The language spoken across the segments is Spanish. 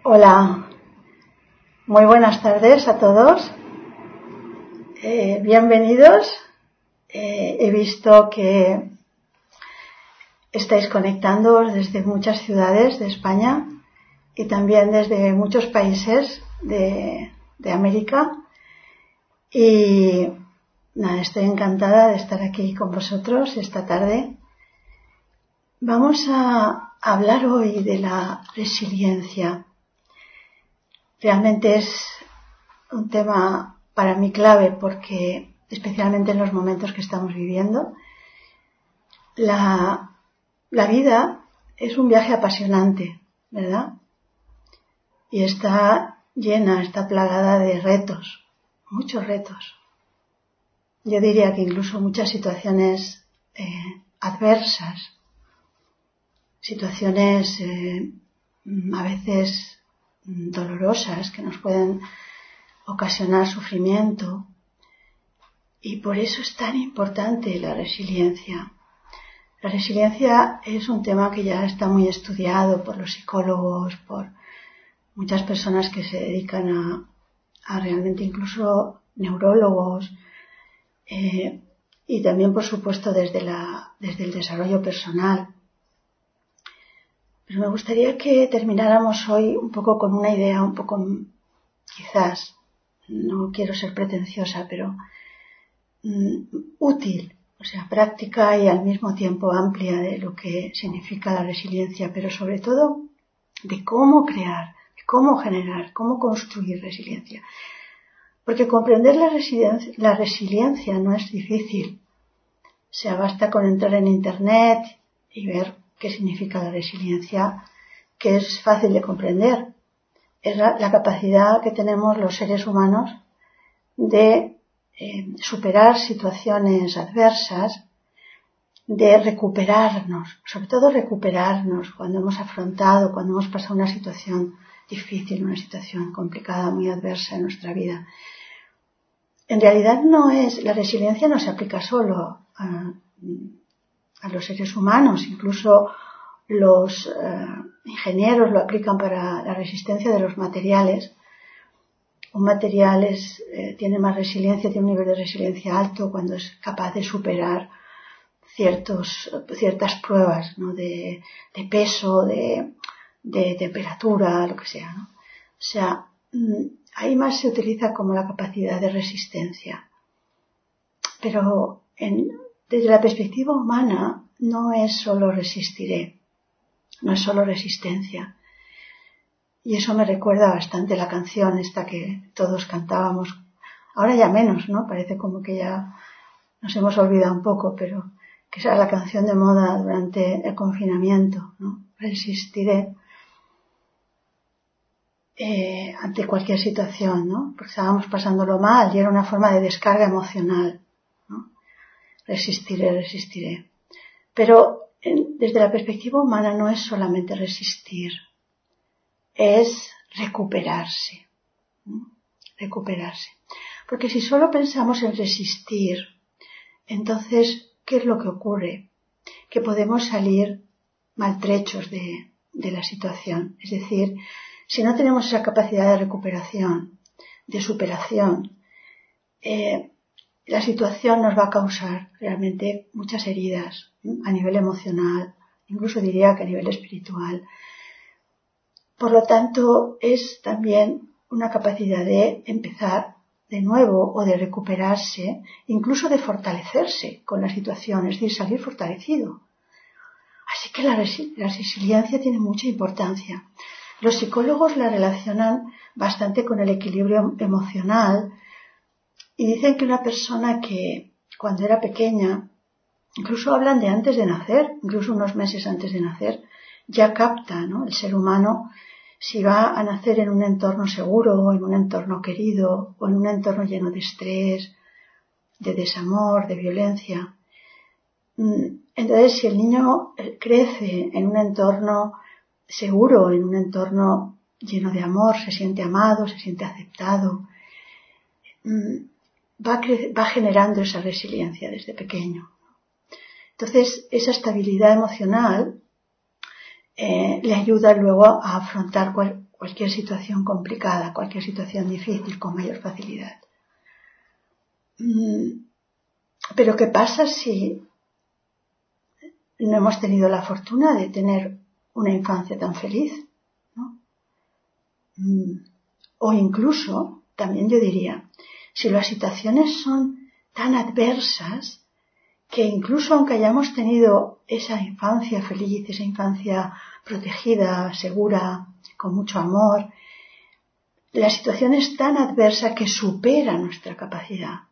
Hola, muy buenas tardes a todos. Bienvenidos. He visto que estáis conectándoos desde muchas ciudades de España y también desde muchos países de América. Y nada, estoy encantada de estar aquí con vosotros esta tarde. Vamos a hablar hoy de la resiliencia. Realmente es un tema para mí clave porque, especialmente en los momentos que estamos viviendo, la vida es un viaje apasionante, ¿verdad? Y está llena, está plagada de retos, muchos retos. Yo diría que incluso muchas situaciones adversas, situaciones a veces dolorosas que nos pueden ocasionar sufrimiento, y por eso es tan importante la resiliencia. La resiliencia es un tema que ya está muy estudiado por los psicólogos, por muchas personas que se dedican a realmente, incluso neurólogos, y también por supuesto desde el desarrollo personal. Pero me gustaría que termináramos hoy un poco con una idea un poco, quizás, no quiero ser pretenciosa, pero útil, o sea, práctica y al mismo tiempo amplia de lo que significa la resiliencia, pero sobre todo de cómo crear, de cómo generar, cómo construir resiliencia. Porque comprender la resiliencia no es difícil. O sea, basta con entrar en Internet y ver qué significa la resiliencia, que es fácil de comprender. Es la capacidad que tenemos los seres humanos de superar situaciones adversas, de recuperarnos, sobre todo recuperarnos cuando hemos pasado una situación difícil, una situación complicada, muy adversa en nuestra vida. En realidad la resiliencia no se aplica solo a los seres humanos, incluso los ingenieros lo aplican para la resistencia de los materiales. Un material tiene más resiliencia, tiene un nivel de resiliencia alto cuando es capaz de superar ciertas pruebas, ¿no? de peso, de temperatura, lo que sea, ¿no? O sea, ahí más se utiliza como la capacidad de resistencia. Pero desde la perspectiva humana no es solo resistiré, no es solo resistencia. Y eso me recuerda bastante la canción esta que todos cantábamos. Ahora ya menos, ¿no? Parece como que ya nos hemos olvidado un poco, pero que esa es la canción de moda durante el confinamiento, ¿no? Resistiré ante cualquier situación, ¿no? Porque estábamos pasándolo mal y era una forma de descarga emocional, ¿no? Resistiré. Pero desde la perspectiva humana no es solamente resistir, es recuperarse, ¿no? Recuperarse. Porque si solo pensamos en resistir, entonces, ¿qué es lo que ocurre? Que podemos salir maltrechos de la situación. Es decir, si no tenemos esa capacidad de recuperación, de superación, la situación nos va a causar realmente muchas heridas, a nivel emocional, incluso diría que a nivel espiritual. Por lo tanto, es también una capacidad de empezar de nuevo o de recuperarse, incluso de fortalecerse con la situación, es decir, salir fortalecido. Así que la resiliencia tiene mucha importancia. Los psicólogos la relacionan bastante con el equilibrio emocional y dicen que una persona que cuando era pequeña, incluso hablan de antes de nacer, incluso unos meses antes de nacer, ya capta, ¿no? El ser humano si va a nacer en un entorno seguro, o en un entorno querido, o en un entorno lleno de estrés, de desamor, de violencia. Entonces, si el niño crece en un entorno seguro, en un entorno lleno de amor, se siente amado, se siente aceptado, va generando esa resiliencia desde pequeño. Entonces, esa estabilidad emocional le ayuda luego a afrontar cualquier situación complicada, cualquier situación difícil con mayor facilidad. Pero ¿qué pasa si no hemos tenido la fortuna de tener una infancia tan feliz, ¿no? O incluso, también yo diría, si las situaciones son tan adversas que incluso aunque hayamos tenido esa infancia feliz, esa infancia protegida, segura, con mucho amor, la situación es tan adversa que supera nuestra capacidad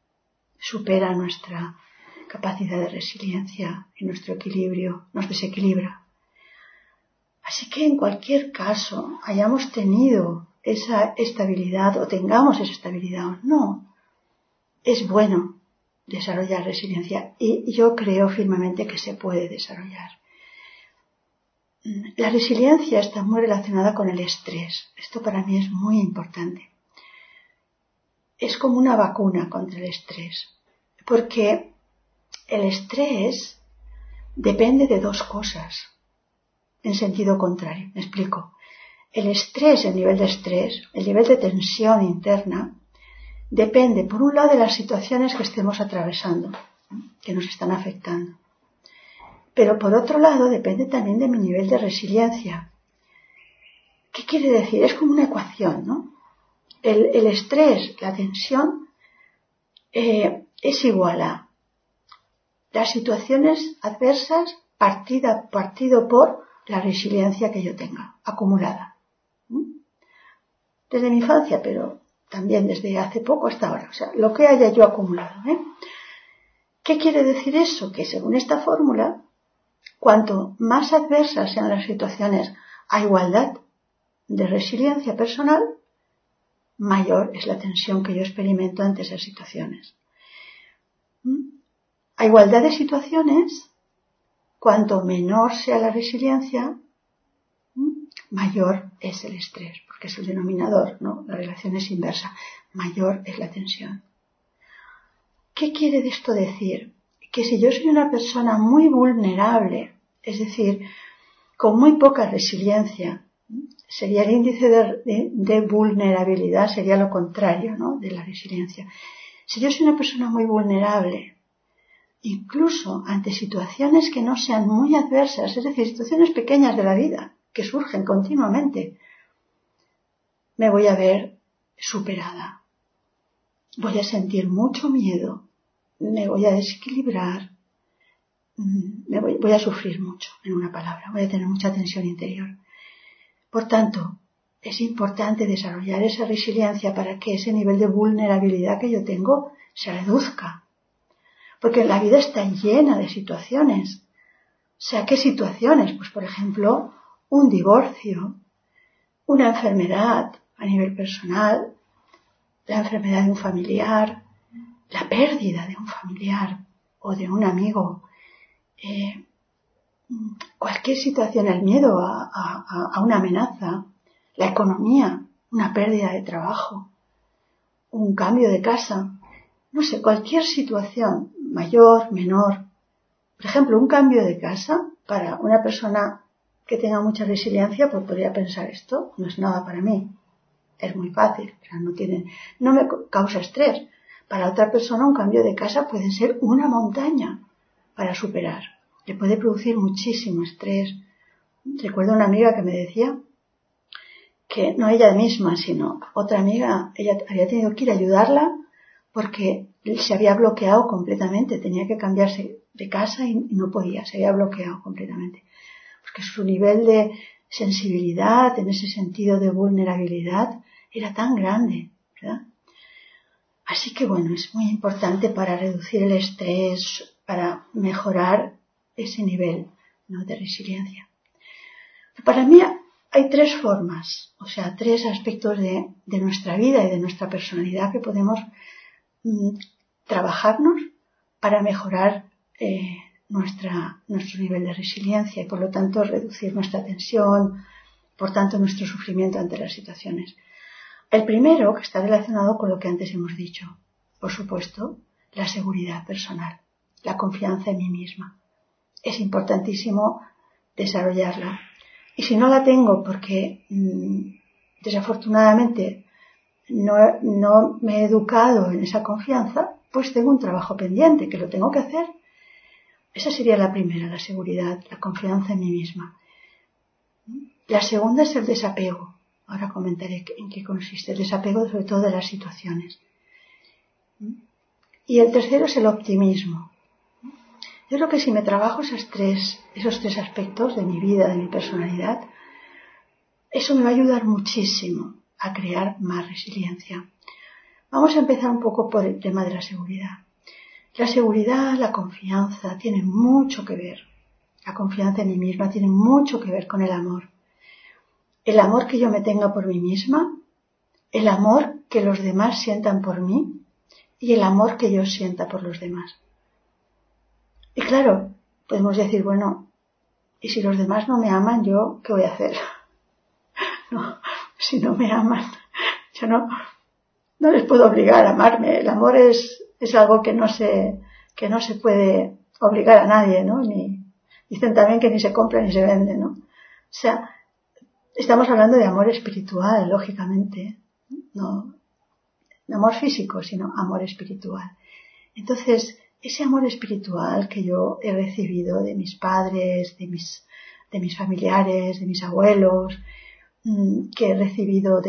de resiliencia y nuestro equilibrio, nos desequilibra. Así que en cualquier caso, hayamos tenido esa estabilidad o tengamos esa estabilidad o no, es bueno desarrollar resiliencia y yo creo firmemente que se puede desarrollar. La resiliencia está muy relacionada con el estrés. Esto para mí es muy importante. Es como una vacuna contra el estrés, porque el estrés depende de dos cosas en sentido contrario. Me explico. El estrés, el nivel de tensión interna, depende por un lado de las situaciones que estemos atravesando, que nos están afectando. Pero por otro lado depende también de mi nivel de resiliencia. ¿Qué quiere decir? Es como una ecuación, ¿no? El estrés, la tensión, es igual a las situaciones adversas partido por la resiliencia que yo tenga acumulada. Desde mi infancia, pero también desde hace poco hasta ahora. O sea, lo que haya yo acumulado. ¿Qué quiere decir eso? Que según esta fórmula, cuanto más adversas sean las situaciones a igualdad de resiliencia personal, mayor es la tensión que yo experimento ante esas situaciones. A igualdad de situaciones, cuanto menor sea la resiliencia, mayor es el estrés, porque es el denominador, ¿no? La relación es inversa. Mayor es la tensión. ¿Qué quiere esto decir? Que si yo soy una persona muy vulnerable, es decir, con muy poca resiliencia, sería el índice de vulnerabilidad, sería lo contrario, ¿no? De la resiliencia. Si yo soy una persona muy vulnerable, incluso ante situaciones que no sean muy adversas, es decir, situaciones pequeñas de la vida, que surgen continuamente, me voy a ver superada. Voy a sentir mucho miedo, me voy a desequilibrar, voy a sufrir mucho, en una palabra, voy a tener mucha tensión interior. Por tanto, es importante desarrollar esa resiliencia para que ese nivel de vulnerabilidad que yo tengo se reduzca. Porque la vida está llena de situaciones. O sea, ¿qué situaciones? Pues, por ejemplo, un divorcio, una enfermedad a nivel personal, la enfermedad de un familiar, la pérdida de un familiar o de un amigo, cualquier situación, el miedo a una amenaza, la economía, una pérdida de trabajo, un cambio de casa, no sé, cualquier situación, mayor, menor. Por ejemplo, un cambio de casa para una persona que tenga mucha resiliencia, pues podría pensar, esto no es nada para mí, es muy fácil, o sea, no me causa estrés. Para otra persona un cambio de casa puede ser una montaña para superar, le puede producir muchísimo estrés. Recuerdo una amiga que me decía que no ella misma, sino otra amiga, ella había tenido que ir a ayudarla porque se había bloqueado completamente, tenía que cambiarse de casa y no podía, se había bloqueado completamente, porque su nivel de sensibilidad, en ese sentido de vulnerabilidad, era tan grande, ¿verdad? Así que bueno, es muy importante para reducir el estrés, para mejorar ese nivel, ¿no?, de resiliencia. Para mí hay tres formas, o sea, tres aspectos de nuestra vida y de nuestra personalidad que podemos trabajarnos para mejorar nuestro nivel de resiliencia y por lo tanto reducir nuestra tensión, por tanto nuestro sufrimiento ante las situaciones. El primero, que está relacionado con lo que antes hemos dicho, por supuesto, la seguridad personal, la confianza en mí misma. Es importantísimo desarrollarla. Y si no la tengo porque desafortunadamente no me he educado en esa confianza, pues tengo un trabajo pendiente que lo tengo que hacer. Esa sería la primera, la seguridad, la confianza en mí misma. La segunda es el desapego. Ahora comentaré en qué consiste el desapego, sobre todo de las situaciones. Y el tercero es el optimismo. Yo creo que si me trabajo esos tres aspectos de mi vida, de mi personalidad, eso me va a ayudar muchísimo a crear más resiliencia. Vamos a empezar un poco por el tema de la seguridad. La seguridad, la confianza, tiene mucho que ver. La confianza en mí misma tiene mucho que ver con el amor. El amor que yo me tenga por mí misma, el amor que los demás sientan por mí y el amor que yo sienta por los demás. Y claro, podemos decir, bueno, ¿y si los demás no me aman, yo qué voy a hacer? No, si no me aman, yo no les puedo obligar a amarme. El amor es algo que no se puede obligar a nadie, ¿no? Dicen también que ni se compra ni se vende, ¿no? O sea, estamos hablando de amor espiritual, lógicamente, no amor físico, sino amor espiritual. Entonces, ese amor espiritual que yo he recibido de mis padres, de mis familiares, de mis abuelos, que he recibido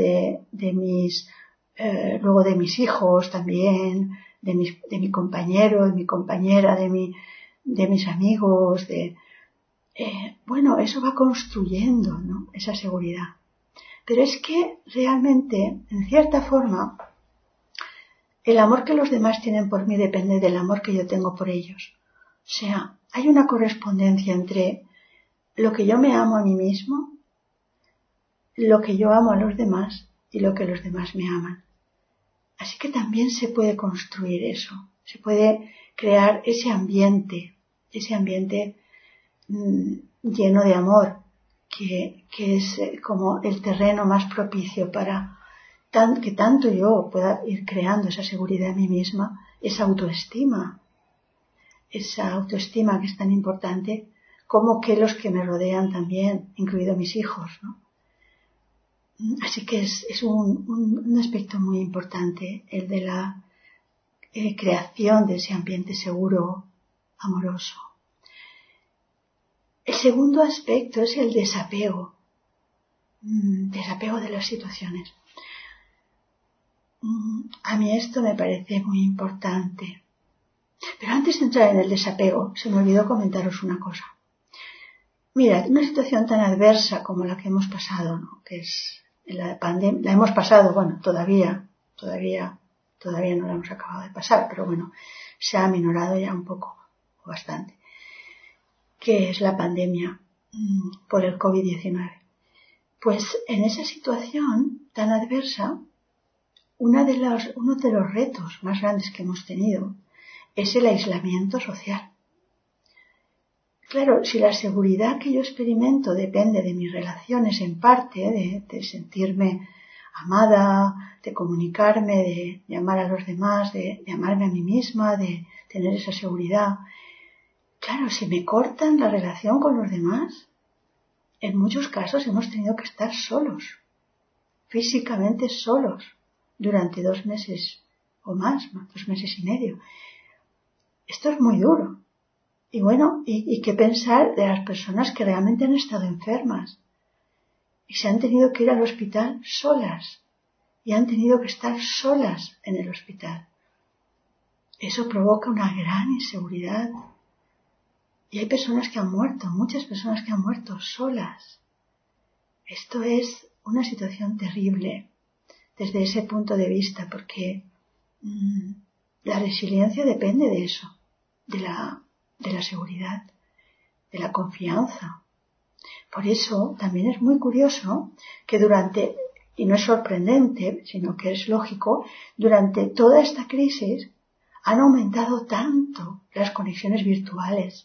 luego de mis hijos también, de mi compañero, de mi compañera, de mis amigos, bueno, eso va construyendo, ¿no? Esa seguridad. Pero es que realmente, en cierta forma, el amor que los demás tienen por mí depende del amor que yo tengo por ellos. O sea, hay una correspondencia entre lo que yo me amo a mí mismo, lo que yo amo a los demás y lo que los demás me aman. Así que también se puede construir eso, se puede crear ese ambiente lleno de amor, que es como el terreno más propicio para que tanto yo pueda ir creando esa seguridad en mí misma, esa autoestima que es tan importante, como que los que me rodean también, incluidos mis hijos, ¿no? Así que es un aspecto muy importante el de la creación de ese ambiente seguro, amoroso. El segundo aspecto es el desapego de las situaciones. A mí esto me parece muy importante. Pero antes de entrar en el desapego, se me olvidó comentaros una cosa. Mirad, una situación tan adversa como la que hemos pasado, ¿no? Que es la pandemia, la hemos pasado, bueno, todavía no la hemos acabado de pasar, pero bueno, se ha aminorado ya un poco, o bastante, que es la pandemia por el COVID-19. Pues en esa situación tan adversa, uno de los retos más grandes que hemos tenido es el aislamiento social. Claro, si la seguridad que yo experimento depende de mis relaciones en parte, de sentirme amada, de comunicarme, de llamar a los demás, de amarme a mí misma, de tener esa seguridad. Claro, si me cortan la relación con los demás, en muchos casos hemos tenido que estar solos, físicamente solos, durante 2 meses o más, 2 meses y medio. Esto es muy duro. Y bueno, ¿y qué pensar de las personas que realmente han estado enfermas y se han tenido que ir al hospital solas y han tenido que estar solas en el hospital? Eso provoca una gran inseguridad. Y hay personas que han muerto, muchas personas que han muerto solas. Esto es una situación terrible desde ese punto de vista, porque la resiliencia depende de eso, de la seguridad, de la confianza. Por eso también es muy curioso que y no es sorprendente, sino que es lógico, durante toda esta crisis han aumentado tanto las conexiones virtuales,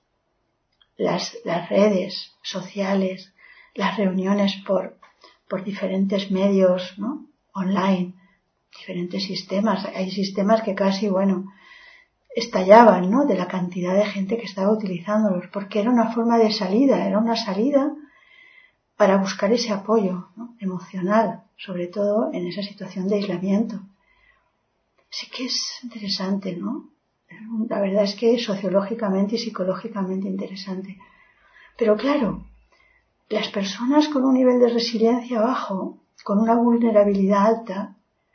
las redes sociales, las reuniones por diferentes medios, ¿no? Online, diferentes sistemas. Hay sistemas que casi, estallaban, ¿no? De la cantidad de gente que estaba utilizándolos, porque era una forma de salida, era una salida para buscar ese apoyo, ¿no?, emocional, sobre todo en esa situación de aislamiento. Sí que es interesante, ¿no? La verdad es que es sociológicamente y psicológicamente interesante. Pero claro, las personas con un nivel de resiliencia bajo, con una vulnerabilidad alta,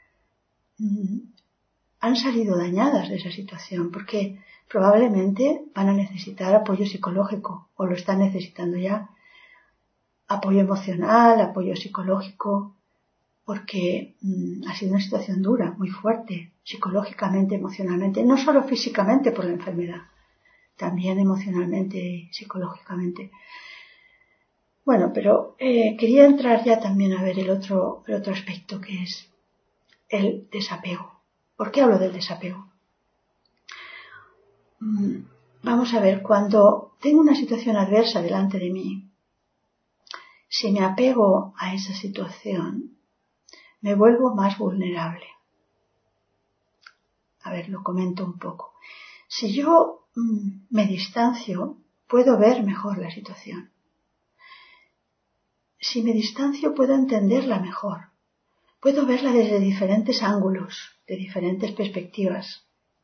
han salido dañadas de esa situación porque probablemente van a necesitar apoyo psicológico o lo están necesitando ya. Apoyo emocional, apoyo psicológico, porque ha sido una situación dura, muy fuerte, psicológicamente, emocionalmente, no solo físicamente por la enfermedad, también emocionalmente y psicológicamente. Bueno, pero quería entrar ya también a ver el otro aspecto, que es el desapego. ¿Por qué hablo del desapego? Vamos a ver, cuando tengo una situación adversa delante de mí, si me apego a esa situación, me vuelvo más vulnerable. A ver, lo comento un poco. Si yo me distancio, puedo ver mejor la situación. Si me distancio, puedo entenderla mejor. Puedo verla desde diferentes ángulos, de diferentes perspectivas.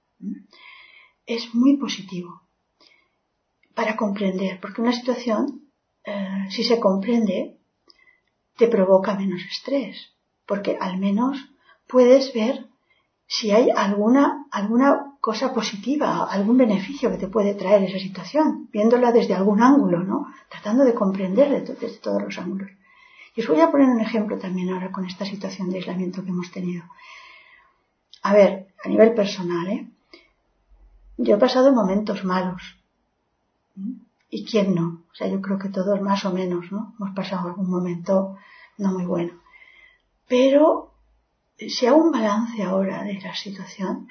Es muy positivo para comprender, porque una situación, si se comprende, te provoca menos estrés, porque al menos puedes ver si hay alguna cosa positiva, algún beneficio que te puede traer esa situación, viéndola desde algún ángulo, ¿no? Tratando de comprender desde todos los ángulos. Y os voy a poner un ejemplo también ahora con esta situación de aislamiento que hemos tenido. A ver, a nivel personal, yo he pasado momentos malos. ¿Y quién no? O sea, yo creo que todos más o menos, ¿no? Hemos pasado algún momento no muy bueno. Pero si hago un balance ahora de la situación,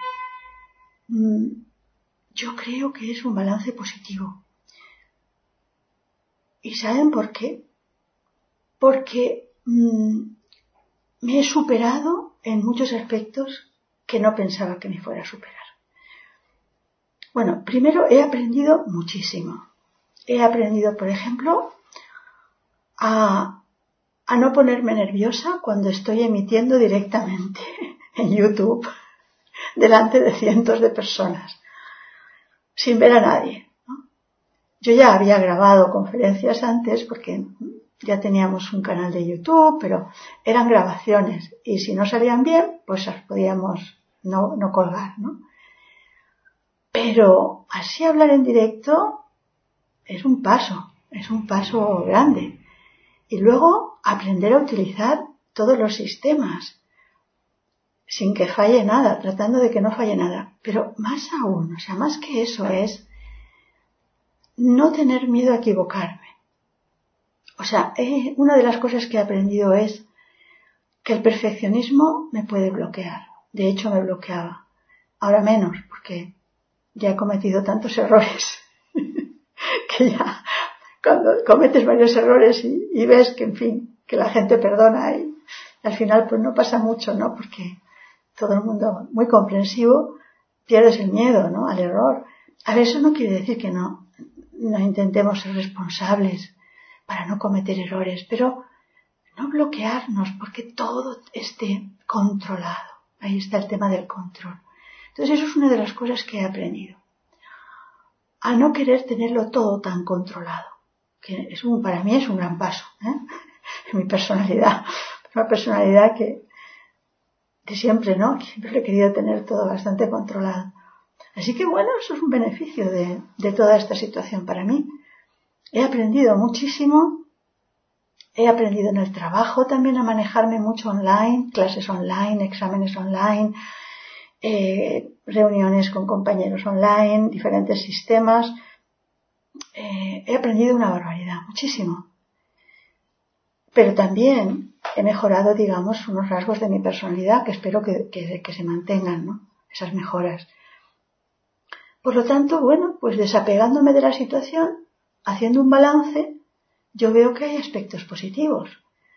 yo creo que es un balance positivo. ¿Y saben por qué? Porque me he superado en muchos aspectos que no pensaba que me fuera a superar. Bueno, primero he aprendido muchísimo. He aprendido, por ejemplo, a no ponerme nerviosa cuando estoy emitiendo directamente en YouTube delante de cientos de personas, sin ver a nadie, ¿no? Yo ya había grabado conferencias antes porque ya teníamos un canal de YouTube, pero eran grabaciones y si no salían bien, pues las podíamos no colgar, ¿no? Pero así hablar en directo es un paso grande. Y luego aprender a utilizar todos los sistemas sin que falle nada, tratando de que no falle nada. Pero más aún, o sea, más que eso es no tener miedo a equivocarme. O sea, una de las cosas que he aprendido es que el perfeccionismo me puede bloquear. De hecho, me bloqueaba. Ahora menos, porque ya he cometido tantos errores que ya cuando cometes varios errores y ves que, en fin, que la gente perdona y al final pues no pasa mucho, ¿no? Porque todo el mundo muy comprensivo, pierdes el miedo, ¿no?, al error. A ver, eso no quiere decir que no intentemos ser responsables para no cometer errores, pero no bloquearnos porque todo esté controlado. Ahí está el tema del control. Entonces eso es una de las cosas que he aprendido. A no querer tenerlo todo tan controlado, que para mí es un gran paso, en mi personalidad. Una personalidad que de siempre, ¿no? Siempre he querido tener todo bastante controlado. Así que bueno, eso es un beneficio de toda esta situación para mí. He aprendido muchísimo. He aprendido en el trabajo también a manejarme mucho online, clases online, exámenes online, reuniones con compañeros online, diferentes sistemas. He aprendido una barbaridad, muchísimo. Pero también he mejorado, digamos, unos rasgos de mi personalidad que espero que se mantengan, ¿no? Esas mejoras. Por lo tanto, bueno, pues desapegándome de la situación, haciendo un balance, yo veo que hay aspectos positivos.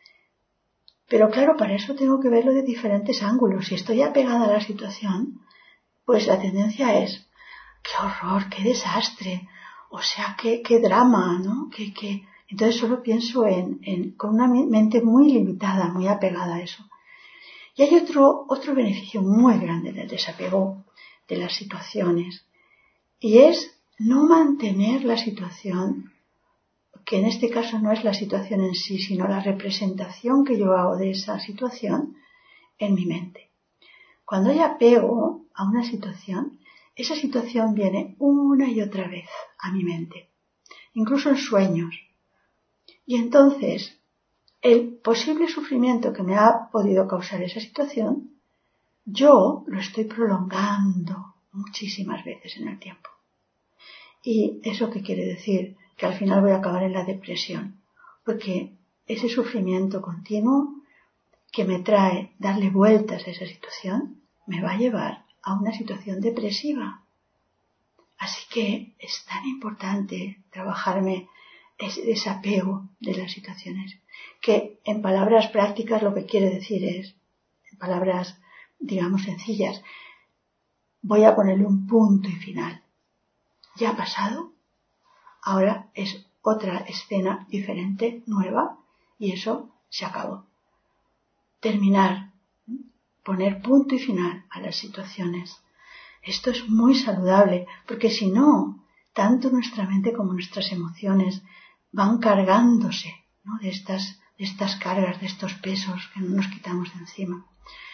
Pero claro, para eso tengo que verlo de diferentes ángulos. Si estoy apegada a la situación, pues la tendencia es, qué horror, qué desastre, o sea, qué drama, ¿no? Entonces solo pienso con una mente muy limitada, muy apegada a eso. Y hay otro beneficio muy grande del desapego de las situaciones, y es no mantener la situación, que en este caso no es la situación en sí, sino la representación que yo hago de esa situación en mi mente. Cuando hay apego a una situación, esa situación viene una y otra vez a mi mente, incluso en sueños. Y entonces, el posible sufrimiento que me ha podido causar esa situación, yo lo estoy prolongando muchísimas veces en el tiempo. ¿Y eso qué quiere decir? Que al final voy a acabar en la depresión, porque ese sufrimiento continuo que me trae darle vueltas a esa situación me va a llevar a una situación depresiva. Así que es tan importante trabajarme ese desapego de las situaciones, que en palabras prácticas lo que quiere decir es, en palabras digamos sencillas, voy a ponerle un punto y final. Ya ha pasado, ahora es otra escena diferente, nueva, y eso se acabó. Terminar, poner punto y final a las situaciones. Esto es muy saludable, porque si no, tanto nuestra mente como nuestras emociones van cargándose, ¿no?, de estas cargas, de estos pesos que no nos quitamos de encima.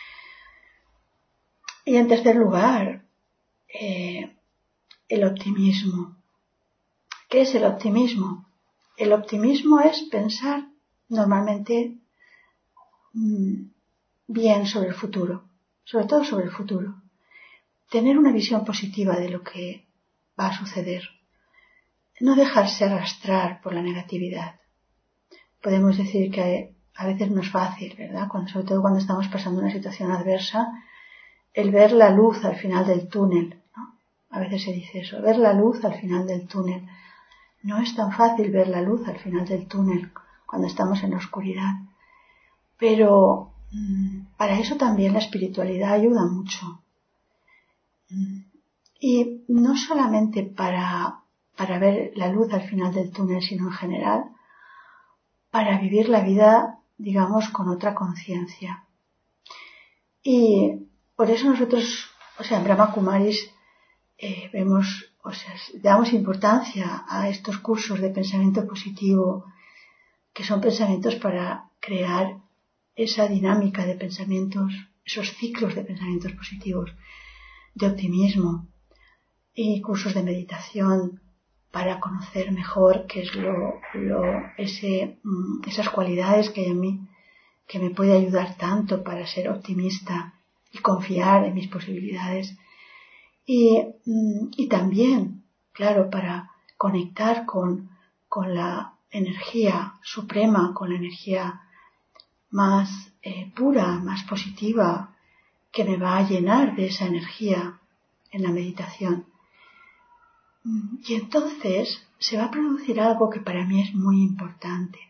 Y en tercer lugar, el optimismo. ¿Qué es el optimismo? El optimismo es pensar normalmente bien sobre el futuro, sobre todo sobre el futuro. Tener una visión positiva de lo que va a suceder. No dejarse arrastrar por la negatividad. Podemos decir que a veces no es fácil, ¿verdad? Sobre todo cuando estamos pasando una situación adversa, el ver la luz al final del túnel, ¿no? A veces se dice eso, ver la luz al final del túnel. No es tan fácil ver la luz al final del túnel cuando estamos en la oscuridad. Pero para eso también la espiritualidad ayuda mucho. Y no solamente para ver la luz al final del túnel, sino en general, para vivir la vida, digamos, con otra conciencia. Y por eso nosotros, en Brahma Kumaris, damos importancia a estos cursos de pensamiento positivo, que son pensamientos para crear esa dinámica de pensamientos, esos ciclos de pensamientos positivos, de optimismo, y cursos de meditación para conocer mejor qué es esas cualidades que hay en mí, que me puede ayudar tanto para ser optimista y confiar en mis posibilidades. Y también, claro, para conectar con la energía suprema, con la energía más pura, más positiva, que me va a llenar de esa energía en la meditación. Y entonces se va a producir algo que para mí es muy importante,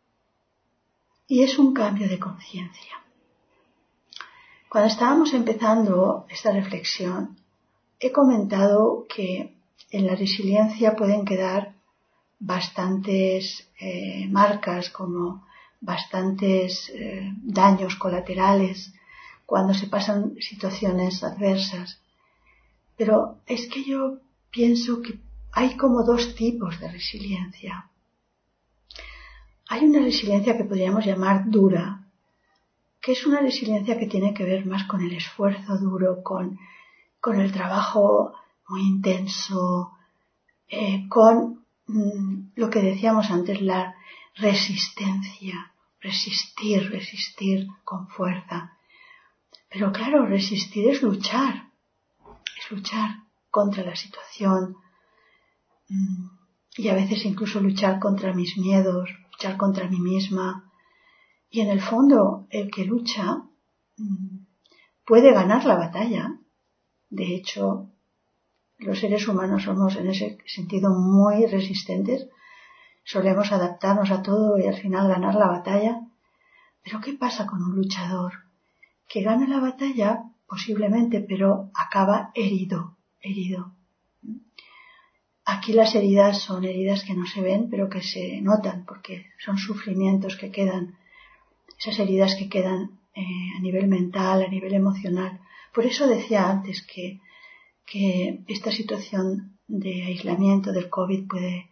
y es un cambio de conciencia. Cuando estábamos empezando esta reflexión, he comentado que en la resiliencia pueden quedar bastantes marcas, como bastantes daños colaterales cuando se pasan situaciones adversas. Pero es que yo pienso que hay como dos tipos de resiliencia. Hay una resiliencia que podríamos llamar dura, que es una resiliencia que tiene que ver más con el esfuerzo duro, con el trabajo muy intenso, con lo que decíamos antes, la resistencia, resistir con fuerza. Pero claro, resistir es luchar contra la situación, y a veces incluso luchar contra mis miedos, luchar contra mí misma. Y en el fondo, el que lucha puede ganar la batalla. De hecho, los seres humanos somos en ese sentido muy resistentes, solemos adaptarnos a todo y al final ganar la batalla. Pero ¿qué pasa con un luchador? Que gana la batalla posiblemente, pero acaba herido. aquí las heridas son heridas que no se ven, pero que se notan, porque son sufrimientos que quedan, esas heridas que quedan a nivel mental, a nivel emocional. Por eso decía antes que esta situación de aislamiento del COVID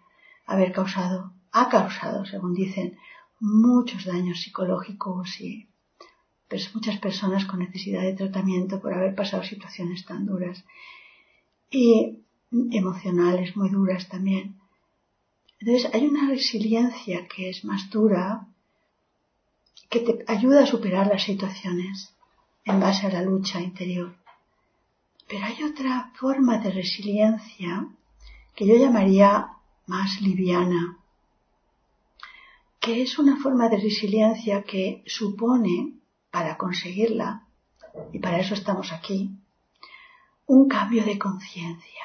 ha causado, según dicen, muchos daños psicológicos y muchas personas con necesidad de tratamiento por haber pasado situaciones tan duras y emocionales muy duras también. Entonces hay una resiliencia que es más dura, que te ayuda a superar las situaciones en base a la lucha interior. Pero hay otra forma de resiliencia que yo llamaría más liviana, que es una forma de resiliencia que supone, para conseguirla, y para eso estamos aquí, un cambio de conciencia,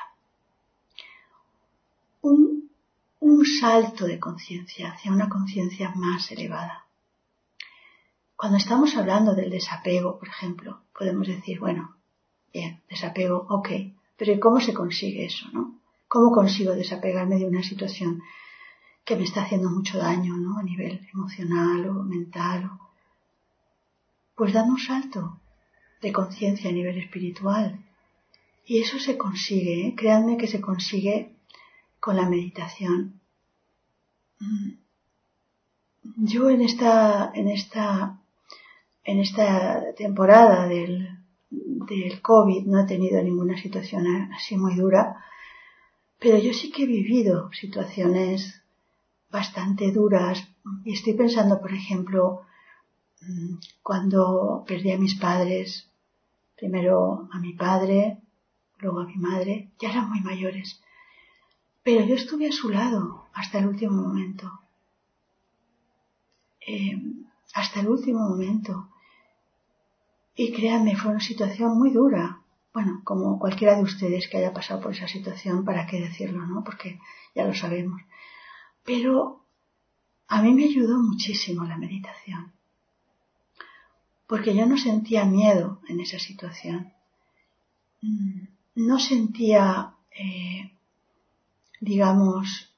un salto de conciencia hacia una conciencia más elevada. Cuando estamos hablando del desapego, por ejemplo, podemos decir, bueno, bien, desapego, ok, pero ¿y cómo se consigue eso, no? ¿Cómo consigo desapegarme de una situación que me está haciendo mucho daño, ¿no? A nivel emocional o mental. Pues dando un salto de conciencia a nivel espiritual. Y eso se consigue, ¿eh? Créanme que se consigue con la meditación. Yo en esta temporada del COVID no he tenido ninguna situación así muy dura, pero yo sí que he vivido situaciones bastante duras y estoy pensando, por ejemplo, cuando perdí a mis padres, primero a mi padre, luego a mi madre, ya eran muy mayores, pero yo estuve a su lado hasta el último momento. Hasta el último momento. Y créanme, fue una situación muy dura. Bueno, como cualquiera de ustedes que haya pasado por esa situación, ¿para qué decirlo, no? Porque ya lo sabemos. Pero a mí me ayudó muchísimo la meditación. Porque yo no sentía miedo en esa situación. No sentía, digamos,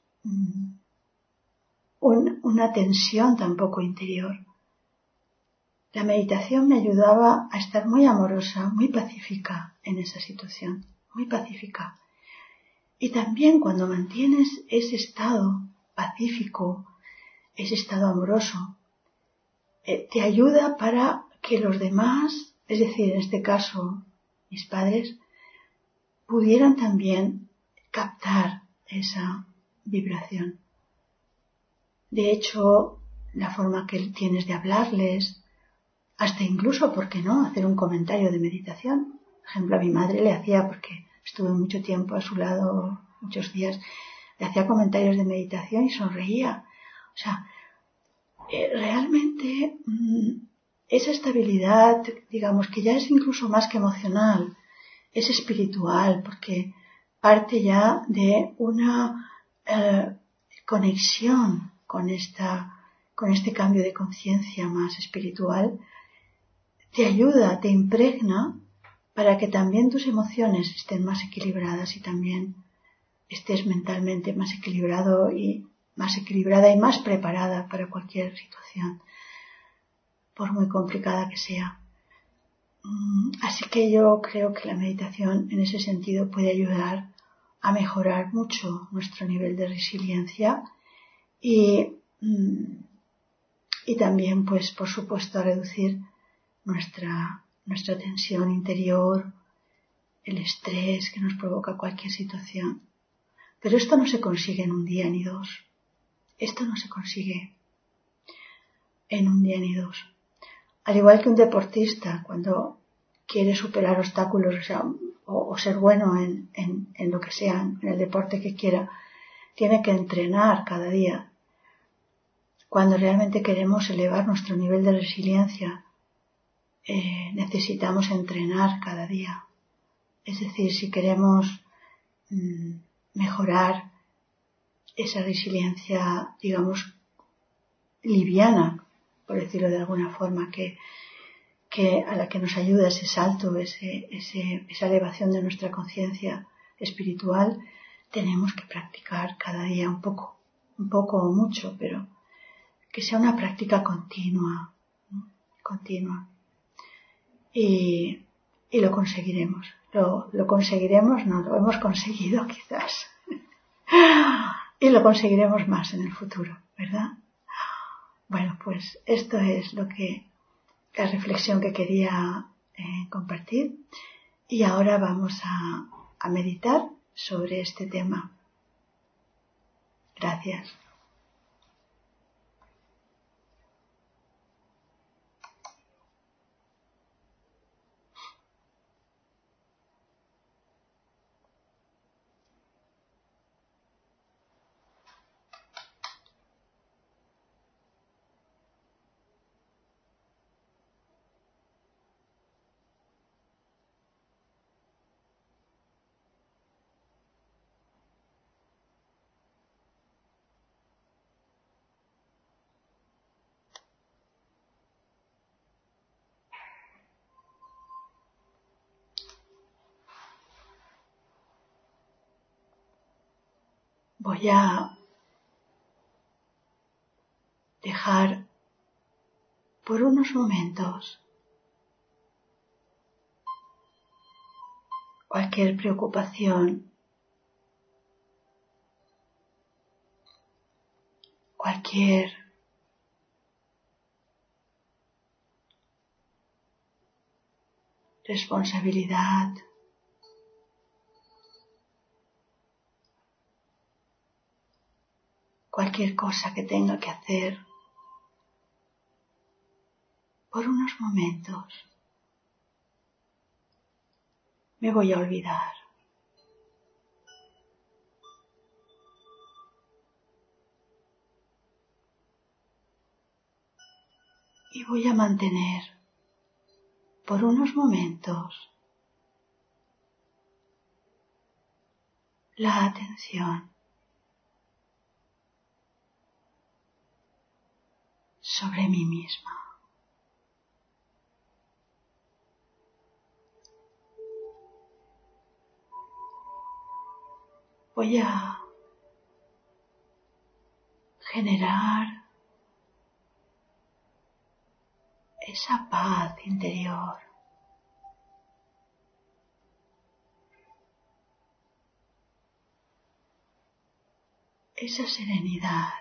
una tensión tampoco interior. La meditación me ayudaba a estar muy amorosa, muy pacífica en esa situación, muy pacífica. Y también cuando mantienes ese estado pacífico, ese estado amoroso, te ayuda para que los demás, es decir, en este caso mis padres, pudieran también captar esa vibración. De hecho, la forma que tienes de hablarles, hasta incluso, ¿por qué no?, hacer un comentario de meditación. Por ejemplo, a mi madre le hacía, porque estuve mucho tiempo a su lado, muchos días, le hacía comentarios de meditación y sonreía. O sea, realmente esa estabilidad, digamos, que ya es incluso más que emocional, es espiritual, porque parte ya de una conexión con este cambio de conciencia más espiritual. Te ayuda, te impregna para que también tus emociones estén más equilibradas y también estés mentalmente más equilibrado y más equilibrada y más preparada para cualquier situación, por muy complicada que sea. Así que yo creo que la meditación en ese sentido puede ayudar a mejorar mucho nuestro nivel de resiliencia y también, pues, por supuesto, a reducir nuestra tensión interior, el estrés que nos provoca cualquier situación. Pero esto no se consigue en un día ni dos. Esto no se consigue en un día ni dos. Al igual que un deportista, cuando quiere superar obstáculos, o ser bueno en lo que sea, en el deporte que quiera, tiene que entrenar cada día. Cuando realmente queremos elevar nuestro nivel de resiliencia, necesitamos entrenar cada día. Es decir, si queremos mejorar esa resiliencia, digamos, liviana, por decirlo de alguna forma, que a la que nos ayuda ese salto, esa elevación de nuestra conciencia espiritual, tenemos que practicar cada día un poco o mucho, pero que sea una práctica continua, ¿no? Continua. Y lo conseguiremos. Lo conseguiremos, no, lo hemos conseguido quizás. Y lo conseguiremos más en el futuro, ¿verdad? Bueno, pues esto es la reflexión que quería compartir. Y ahora vamos a meditar sobre este tema. Gracias. Voy a dejar por unos momentos cualquier preocupación, cualquier responsabilidad, cualquier cosa que tenga que hacer por unos momentos. Me voy a olvidar. Y voy a mantener por unos momentos la atención sobre mí misma. Voy a generar esa paz interior, esa serenidad.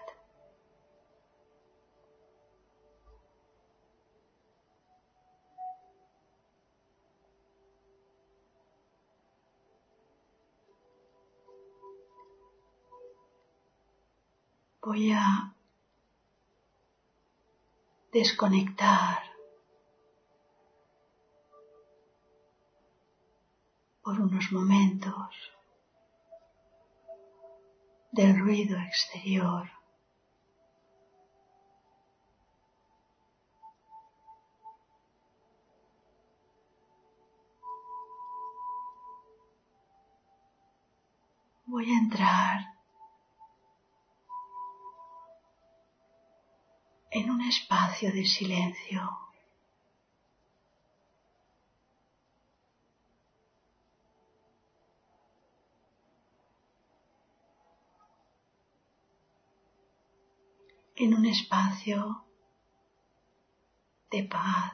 Voy a desconectar por unos momentos del ruido exterior. Voy a entrar en un espacio de silencio. En un espacio de paz.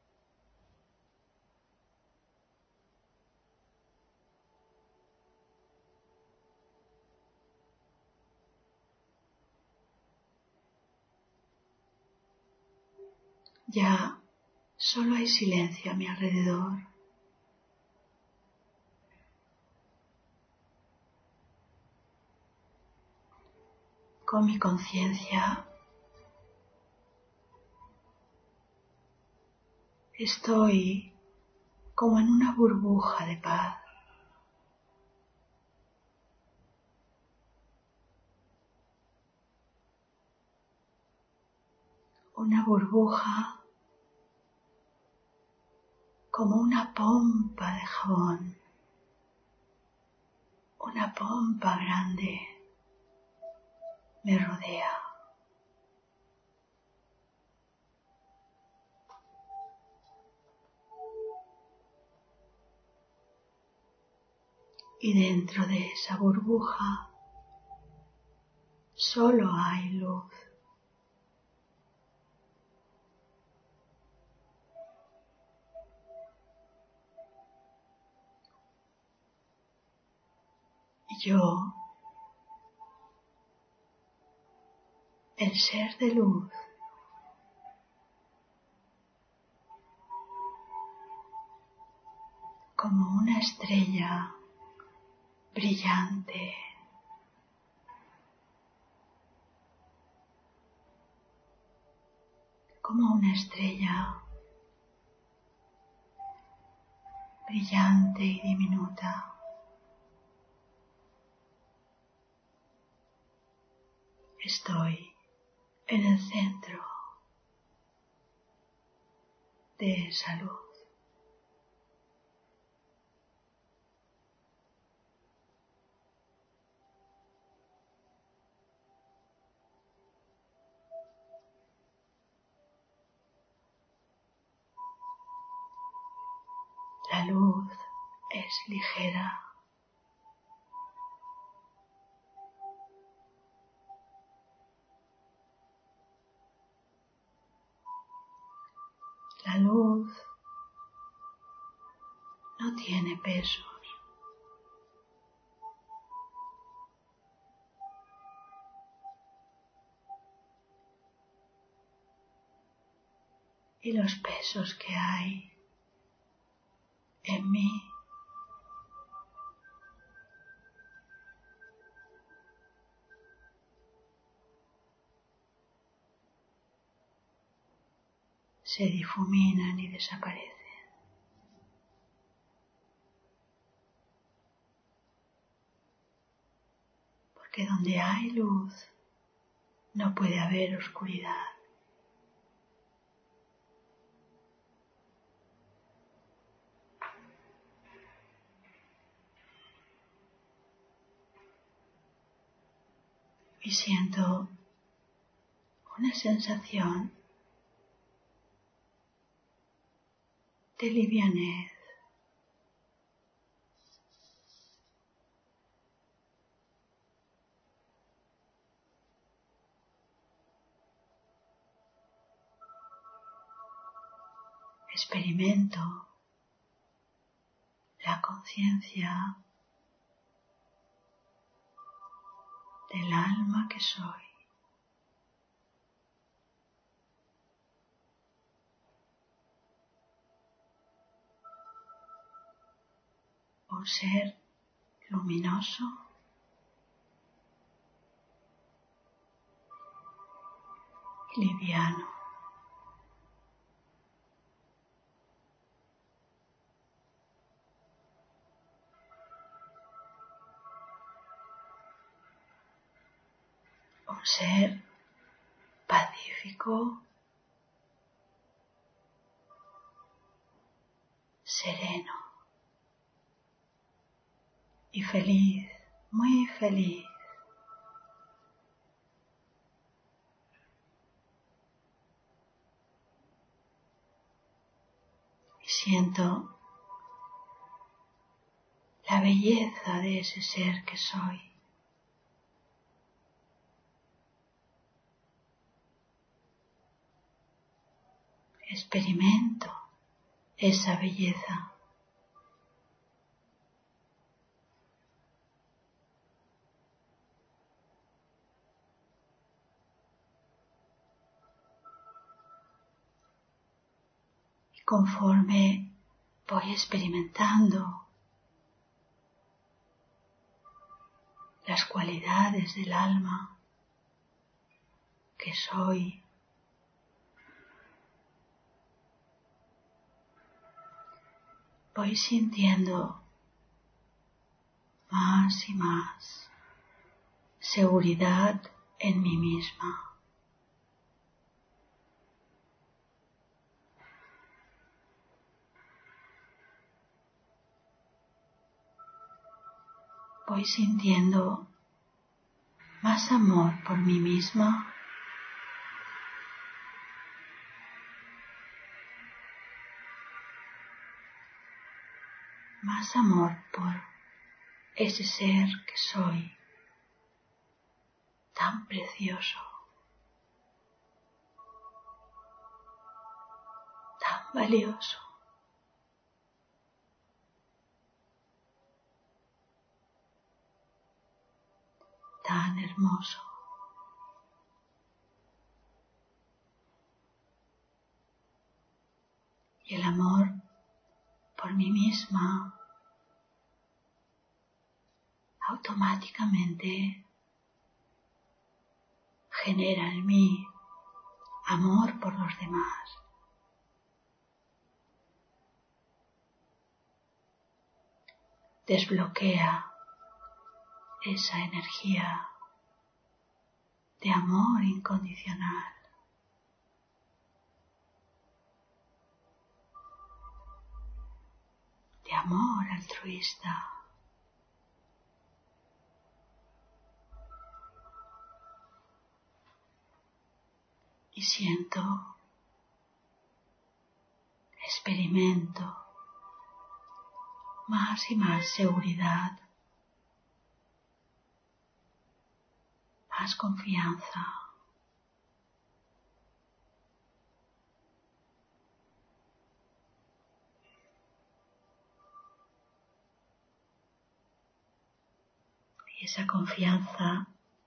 Ya solo hay silencio a mi alrededor. Con mi conciencia estoy como en una burbuja de paz. Una burbuja como una pompa de jabón. Una pompa grande me rodea. y dentro de esa burbuja solo hay luz. Y yo, el ser de luz, como una estrella brillante, como una estrella brillante y diminuta. Estoy en el centro de esa luz. La luz es ligera. La luz no tiene pesos. Y los pesos que hay en mí se difuminan y desaparecen. Porque donde hay luz no puede haber oscuridad. Y siento una sensación de livianez. Experimento la conciencia del alma que soy. Un ser luminoso, liviano. Un ser pacífico, sereno y feliz, muy feliz. Y siento la belleza de ese ser que soy. Experimento esa belleza. Y conforme voy experimentando las cualidades del alma que soy, voy sintiendo más y más seguridad en mí misma. Voy sintiendo más amor por mí misma, más amor por ese ser que soy, tan precioso, tan valioso, tan hermoso. Y el amor por mí misma automáticamente genera en mí amor por los demás. Desbloquea esa energía de amor incondicional. De amor altruista. Y siento, experimento más y más seguridad, más confianza. Y esa confianza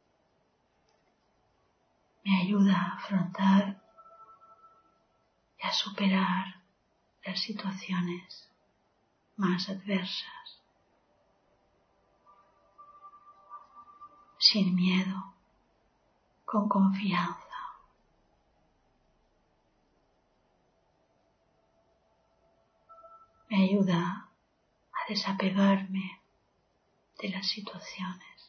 me ayuda a afrontar y a superar las situaciones más adversas, sin miedo, con confianza. Me ayuda a desapegarme de las situaciones,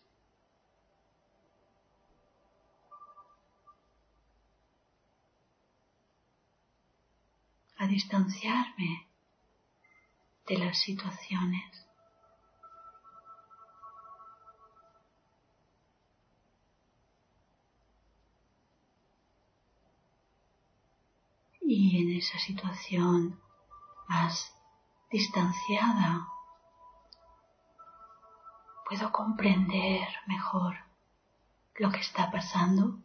a distanciarme de las situaciones. Y en esa situación más distanciada puedo comprender mejor lo que está pasando,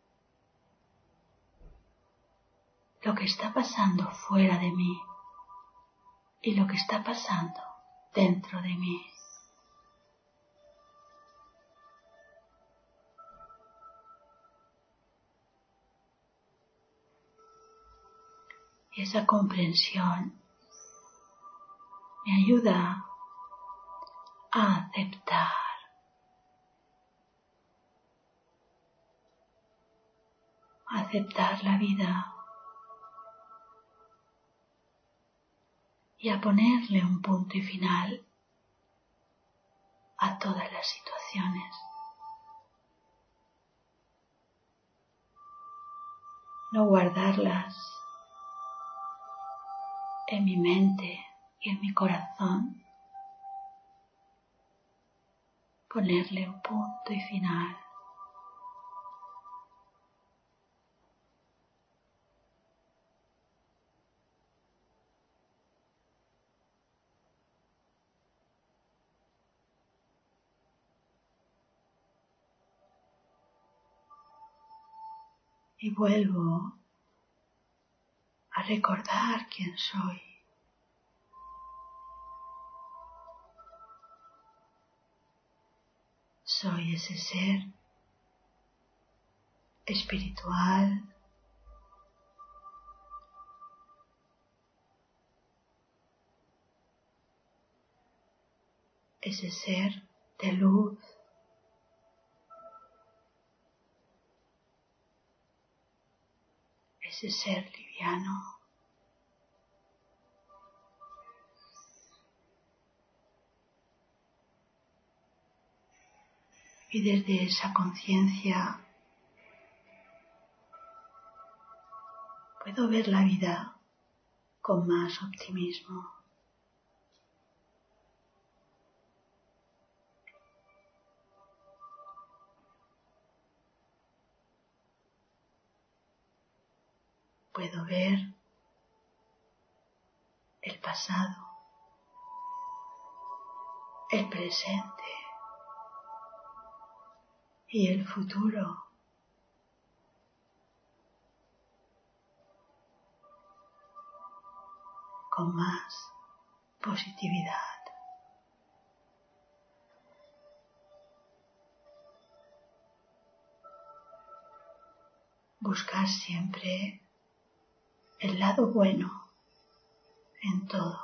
fuera de mí y lo que está pasando dentro de mí. Y esa comprensión me ayuda a aceptar la vida y a ponerle un punto y final a todas las situaciones. No guardarlas en mi mente y en mi corazón. Ponerle un punto y final. Y vuelvo a recordar quién soy. Soy ese ser espiritual, ese ser de luz, ese ser liviano. Y desde esa conciencia puedo ver la vida con más optimismo. Puedo ver el pasado, el presente y el futuro con más positividad. Buscar siempre el lado bueno en todo.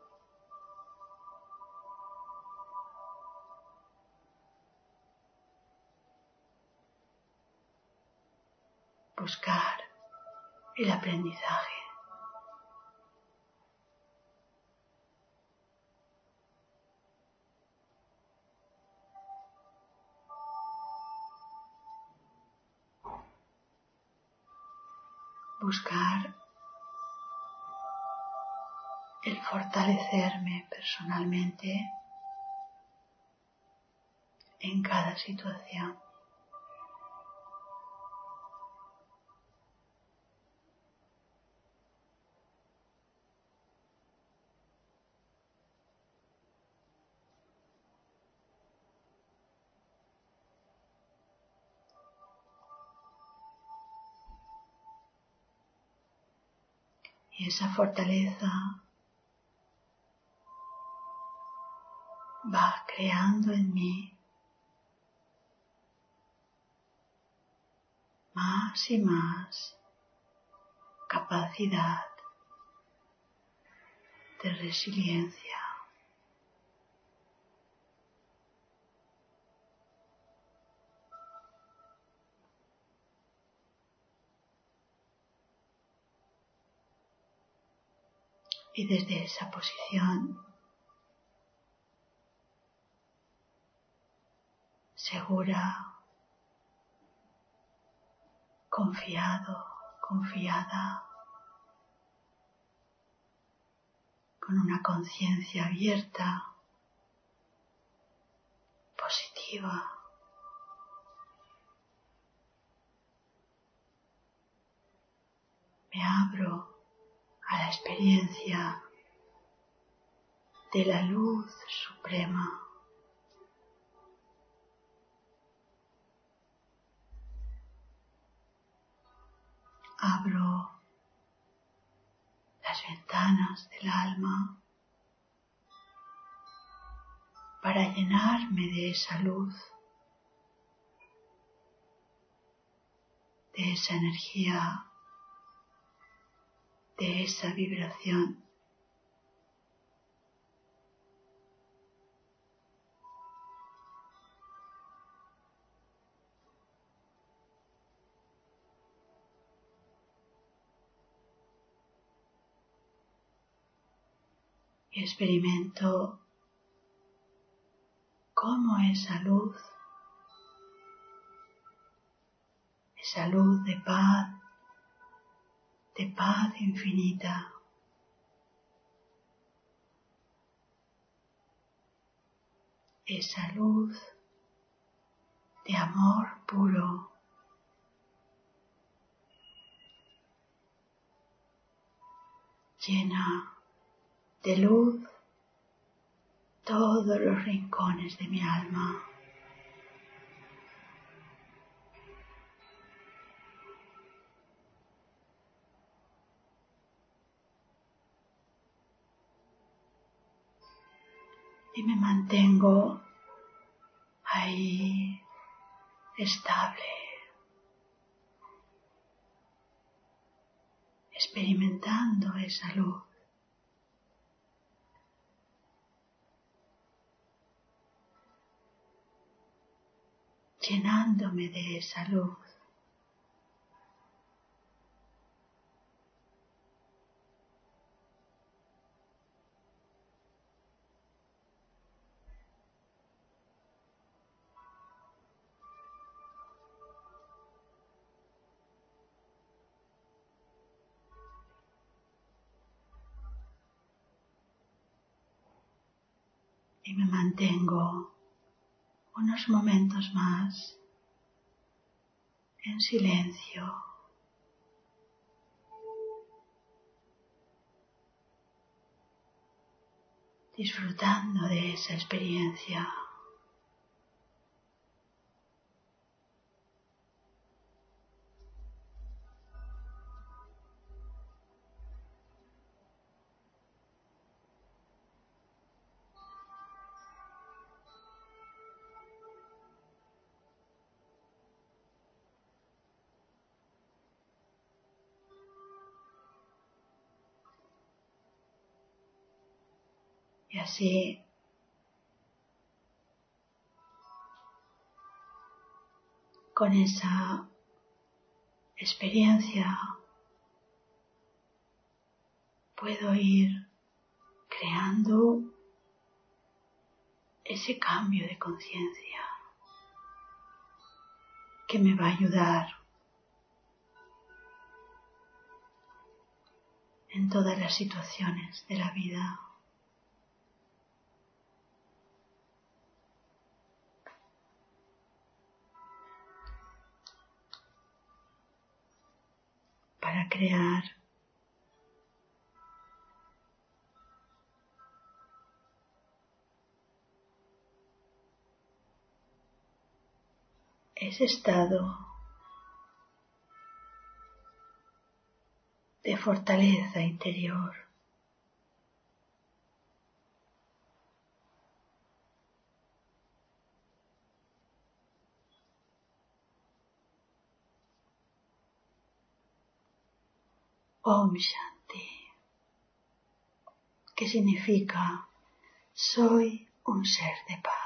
Buscar el aprendizaje. Buscar el fortalecerme personalmente en cada situación. Y esa fortaleza va creando en mí más y más capacidad de resiliencia. Y desde esa posición segura, confiado, confiada, con una conciencia abierta, positiva, me abro a la experiencia de la luz suprema. Abro las ventanas del alma para llenarme de esa luz, de esa energía, de esa vibración. Y experimento cómo esa luz de paz infinita, esa luz de amor puro, llena de luz todos los rincones de mi alma. Y me mantengo ahí estable, experimentando esa luz. Llenándome de esa luz. Y me mantengo unos momentos más en silencio, disfrutando de esa experiencia. Y así, con esa experiencia, puedo ir creando ese cambio de conciencia que me va a ayudar en todas las situaciones de la vida. Para crear ese estado de fortaleza interior. Om Shanti, que significa soy un ser de paz.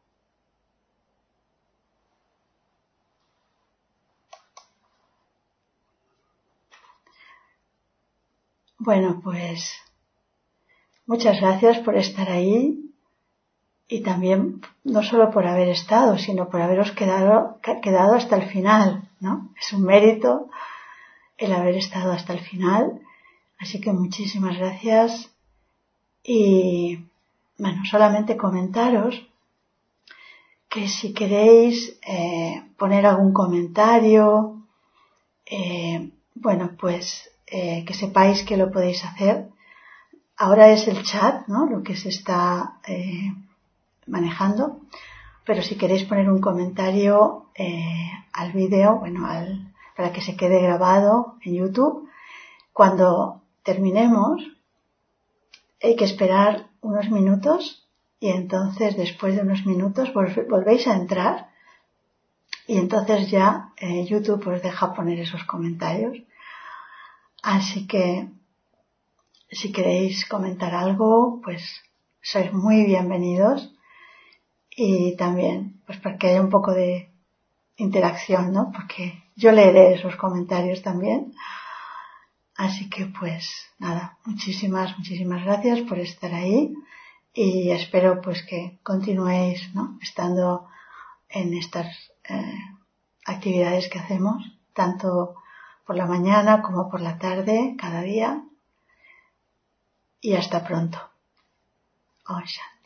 Bueno, pues muchas gracias por estar ahí y también no solo por haber estado, sino por haberos quedado hasta el final, ¿no? Es un mérito el haber estado hasta el final, así que muchísimas gracias. Y bueno, solamente comentaros que si queréis poner algún comentario, bueno, pues que sepáis que lo podéis hacer. Ahora es el chat, ¿no?, lo que se está manejando, pero si queréis poner un comentario al vídeo, bueno, para que se quede grabado en YouTube, cuando terminemos hay que esperar unos minutos y entonces después de unos minutos volvéis a entrar y entonces ya YouTube os deja poner esos comentarios. Así que si queréis comentar algo, pues sois muy bienvenidos, y también pues para que haya un poco de interacción, ¿no?, porque yo leeré esos comentarios también. Así que pues nada, muchísimas gracias por estar ahí y espero pues que continuéis, ¿no?, estando en estas actividades que hacemos, tanto por la mañana como por la tarde, cada día. Y hasta pronto. Om Shanti.